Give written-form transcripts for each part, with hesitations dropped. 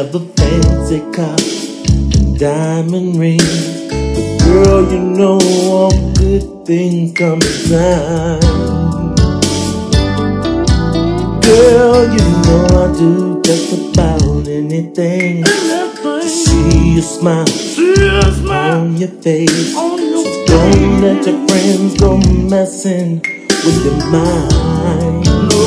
have a fancy car, diamond rings. But girl, you know all good things come in time. Girl, you know I'll do just about anything to see a smile on your face. So don't let your friends go messing with your mind.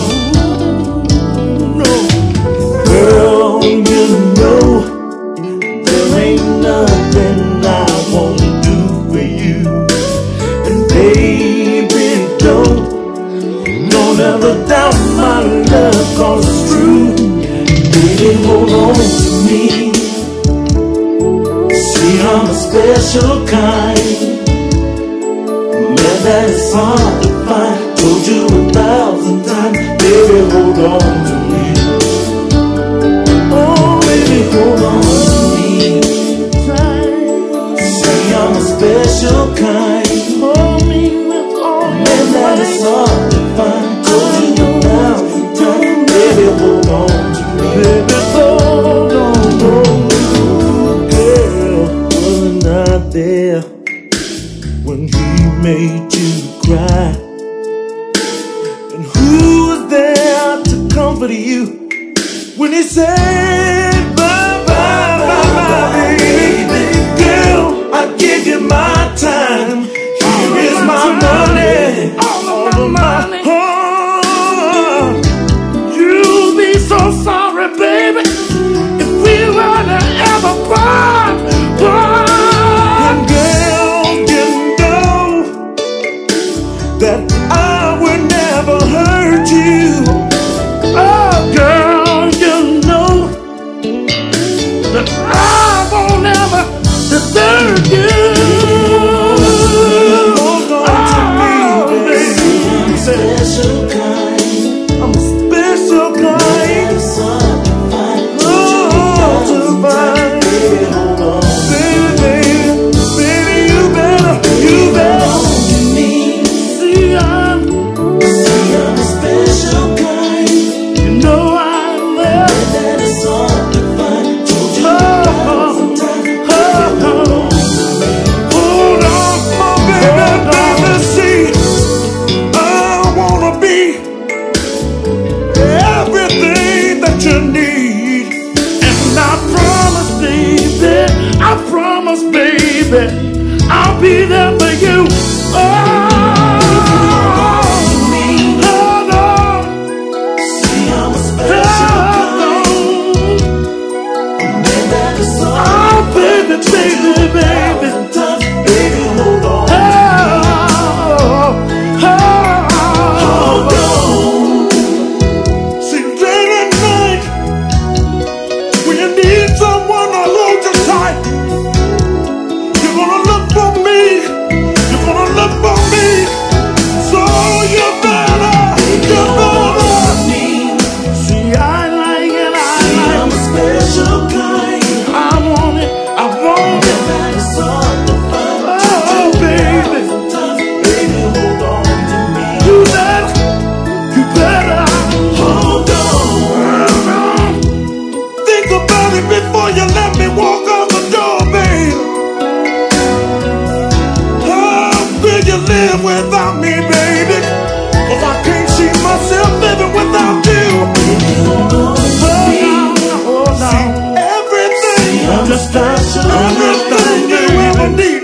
Girl, you know there ain't nothing I won't do for you. And baby, don't ever doubt my love, 'cause it's true. Baby, hold on to me. See, I'm a special kind, man, that is hard to find. Told you 1,000 times, baby, hold on to me. Oh, baby, hold on to me. See, I'm a special kind, man, that is hard to find. Told you 1,000 times, baby, hold on to me. Baby, hold on. Girl, wasn't I there when he made you cry? And who was there to comfort you when he said bye, bye, bye, bye, baby? Girl, I give you my time. Here is my money, all of my heart. You'll be so sorry, baby, if we were to ever part. And girl, you know that I would never hurt you. Oh, girl, you know that I won't ever desert you. Hold on to me, baby. I'm a special kind. I'm a special kind. Oh, to find. Baby, hold on. Baby, you better. See, I'm a special kind. You know I'm there. That is hard to find. Told you 1,000 times. Hold on, my baby, see, I wanna be everything that you need. And I promise, baby, I'll be there for you. Oh, hold on. See, I'm a special kind. Man, that is hard. Oh, baby, Baby, hold on. Hold on. See, late at night, when you need someone to hold you tight, you're gonna look for me. You're gonna look for me. So you better. See, I like it, I'm a special kind. I want it. That is hard to find. Oh, baby, Baby, hold on to me. you better Hold on. Think about it before you let me walk out the door, babe. How will you live without me, baby? 'Cause I can't see myself living without you. Hold on. See, everything, everything you ever needed,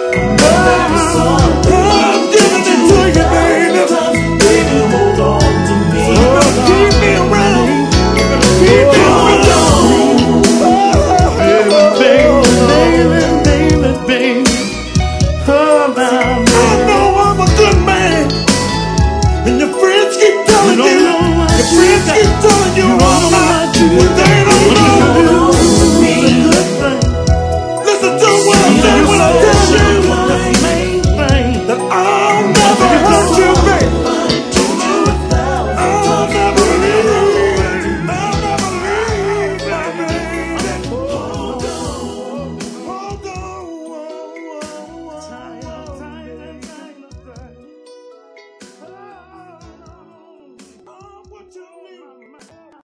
I'm giving it to you, baby. Baby, hold on to me. Keep me around. Keep me around. baby. Oh, I know I'm a good man, and your friends keep telling me. Your friends keep telling